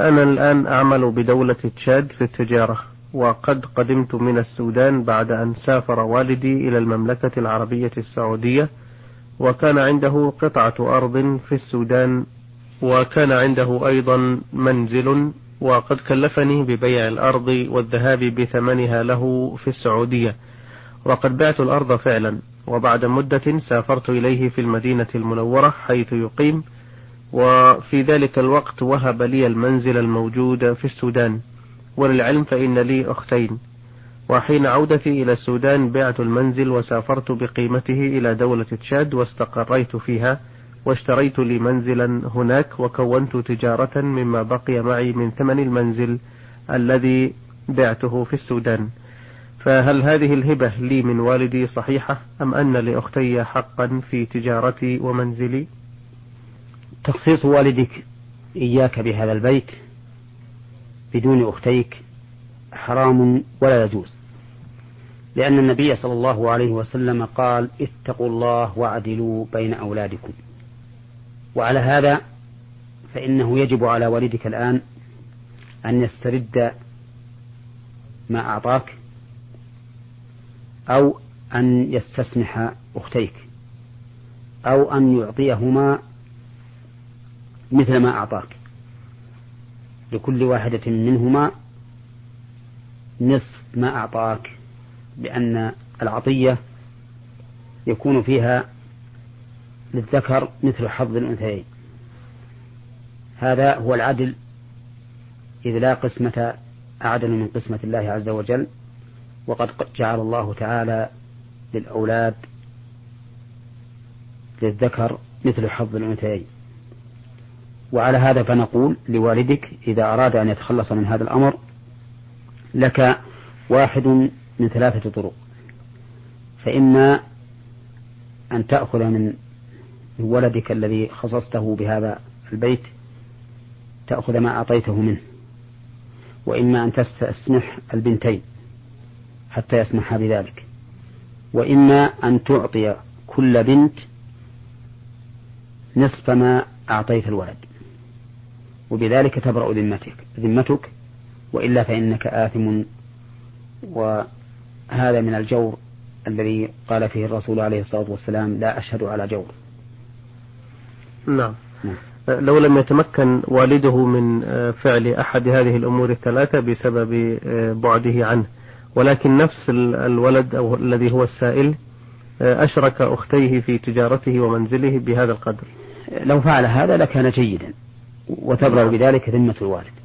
أنا الآن أعمل بدولة تشاد في التجارة، وقد قدمت من السودان بعد أن سافر والدي إلى المملكة العربية السعودية، وكان عنده قطعة أرض في السودان، وكان عنده أيضا منزل، وقد كلفني ببيع الأرض والذهاب بثمنها له في السعودية، وقد بعت الأرض فعلا. وبعد مدة سافرت إليه في المدينة المنورة حيث يقيم، وفي ذلك الوقت وهب لي المنزل الموجود في السودان. وللعلم فإن لي أختين، وحين عودتي إلى السودان بعت المنزل وسافرت بقيمته إلى دولة تشاد واستقريت فيها، واشتريت لي منزلا هناك، وكونت تجارة مما بقي معي من ثمن المنزل الذي بعته في السودان. فهل هذه الهبة لي من والدي صحيحة، أم أن لأختي حقا في تجارتي ومنزلي؟ تخصيص والدك إياك بهذا البيت بدون أختيك حرام ولا يجوز، لأن النبي صلى الله عليه وسلم قال: اتقوا الله واعدلوا بين أولادكم. وعلى هذا فإنه يجب على والدك الآن أن يسترد ما أعطاك، أو أن يستسمح أختيك، أو أن يعطيهما مثل ما أعطاك، لكل واحدة منهما نصف ما أعطاك، لأن العطية يكون فيها للذكر مثل حظ الأنثيين. هذا هو العدل، إذ لا قسمة أعدل من قسمة الله عز وجل، وقد جعل الله تعالى للأولاد للذكر مثل حظ الأنثيين. وعلى هذا فنقول لوالدك إذا أراد أن يتخلص من هذا الأمر لك واحد من 3 طرق: فإما أن تأخذ من ولدك الذي خصصته بهذا البيت تأخذ ما أعطيته منه، وإما أن تستسمح البنتين حتى يسمحا بذلك، وإما أن تعطي كل بنت نصف ما أعطيت الولد، وبذلك تبرأ ذمتك، وإلا فإنك آثم. وهذا من الجور الذي قال فيه الرسول عليه الصلاة والسلام: لا أشهد على جور. نعم. لو لم يتمكن والده من فعل أحد هذه الأمور الثلاثة بسبب بعده عنه، ولكن نفس الولد أو الذي هو السائل أشرك أختيه في تجارته ومنزله بهذا القدر، لو فعل هذا لكان جيدا، وتبرأ بذلك ذمة الوالد.